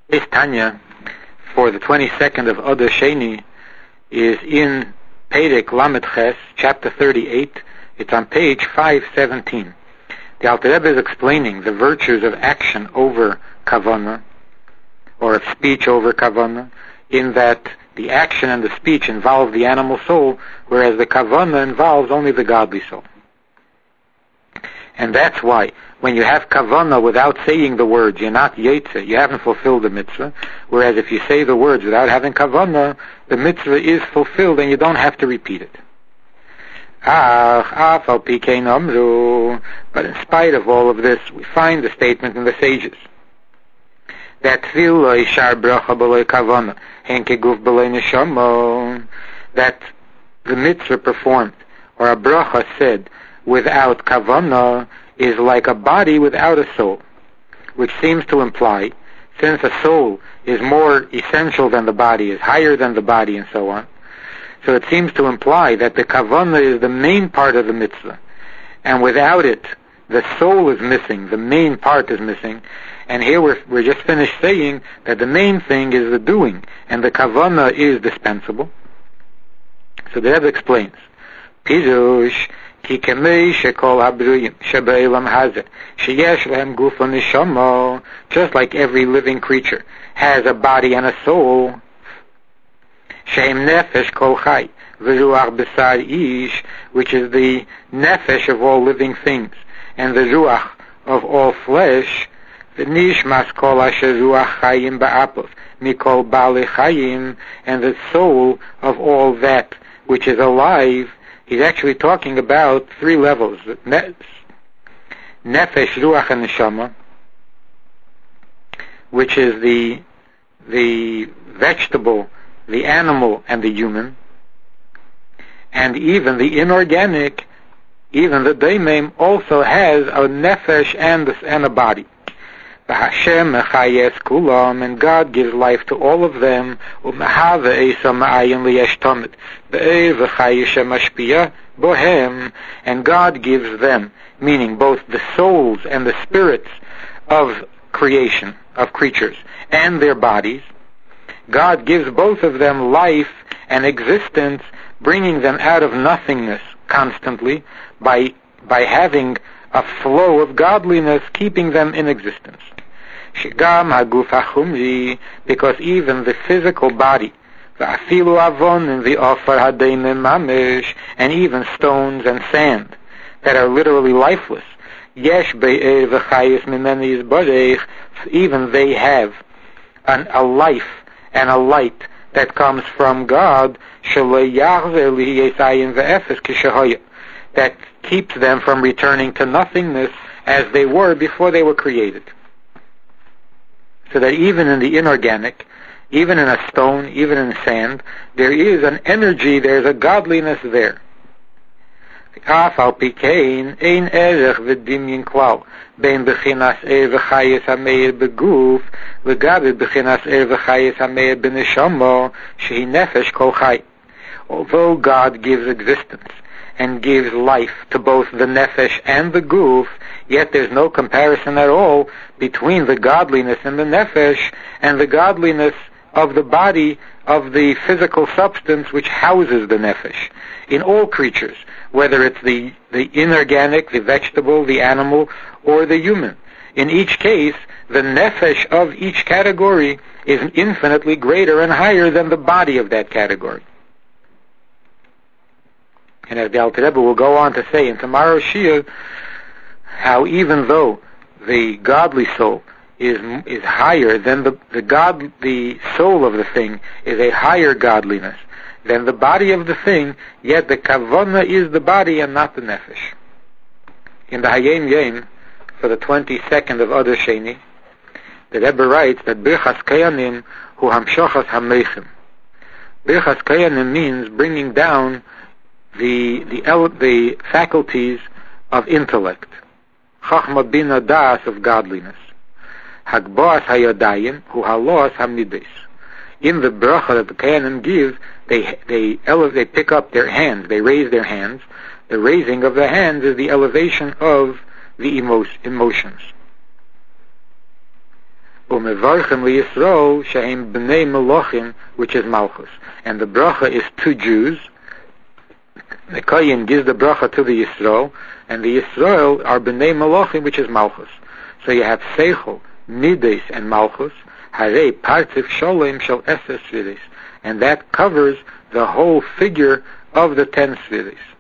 This Tanya for the 22nd of Adar Sheni is in Perek Lamed Ches, chapter 38. It's on page 517. The Alter Rebbe is explaining the virtues of action over kavanah, or of speech over kavanah, in that the action and the speech involve the animal soul, whereas the kavanah involves only the godly soul. And that's why, when you have kavanah without saying the words, you're not yetze, you haven't fulfilled the mitzvah, whereas if you say the words without having kavanah, the mitzvah is fulfilled and you don't have to repeat it. But in spite of all of this, we find the statement in the sages that that the mitzvah performed, or a bracha said, without kavanah is like a body without a soul, which seems to imply, since a soul is more essential than the body, is higher than the body, and so on, so it seems to imply that the kavanah is the main part of the mitzvah, and without it, the soul is missing, the main part is missing, and here we're just finished saying that the main thing is the doing, and the kavanah is dispensable. So the Rebbe explains, Pirush, ki kemei shekol habruyim shebe'elam hazeh sheyesh lehem guf v'neshama, just like every living creature has a body and a soul, shehem nefesh kol chai v'ruach b'sar ish, which is the nefesh of all living things, and the ruach of all flesh, v'nishmas kol asher ruach chayim ba'apov mikol ba'alei chayim, and the soul of all that which is alive. He's actually talking about three levels: nefesh, ruach, and neshama, which is the vegetable, the animal, and the human, and even the inorganic, even the daimim, also has a nefesh and a body. Hashem mechayes kulam, and God gives life to all of them. Umehave eisa ma'ayin liyesh tamid be'er v'chayeshem mashpiyah bohem, and God gives them, meaning both the souls and the spirits of creation, of creatures, and their bodies. God gives both of them life and existence, bringing them out of nothingness constantly by having a flow of godliness, keeping them in existence. Shigam haguf hachumri, because even the physical body, va'afilu avon and the ofar hadeimim mamish, and even stones and sand that are literally lifeless, yesh be'er v'chayis mimeni yizbarech, even they have a life and a light that comes from God, shalei yachzer lihiyesayin ve'efes kishahoya, that keeps them from returning to nothingness as they were before they were created. So that even in the inorganic, even in a stone, even in sand, there is an energy, there's a godliness there. Af al pikein ein erech v'dimyin klal bein bechinas v'chayes hameir beguf v'gabe bechinas v'chayes hameir b'neshama shehi nefesh kol chay. Although God gives existence and gives life to both the nefesh and the guf, yet there's no comparison at all between the godliness in the nefesh and the godliness of the body, of the physical substance which houses the nefesh. In all creatures, whether it's the inorganic, the vegetable, the animal, or the human, in each case, the nefesh of each category is infinitely greater and higher than the body of that category. And as the Alter Rebbe will go on to say in tomorrow's Shir, how even though the godly soul is higher than the soul of the thing is a higher godliness than the body of the thing, yet the kavanah is the body and not the nefesh. In the Hayom Yom, for the 22nd of Adar Sheni, the Rebbe writes that Birchas Kayanim hu hamshachas hameichim. Birchas Kayanim means bringing down the faculties of intellect, chachma bina das, of godliness. Hagboas hayadayim hu halos hamnides. In the bracha that the Kayanim give, they pick up their hands, they raise their hands. The raising of the hands is the elevation of the emotions. Umevarchem liyisrael shehem b'nei melochim, which is Malchus. And the bracha is to Jews. The Kohen gives the bracha to the Yisrael, and the Yisrael are b'nei melochim, which is Malchus. So you have Seichel, Mides, and Malchus. Harei partif sholem shel eser sviris, and that covers the whole figure of the 10 sviris.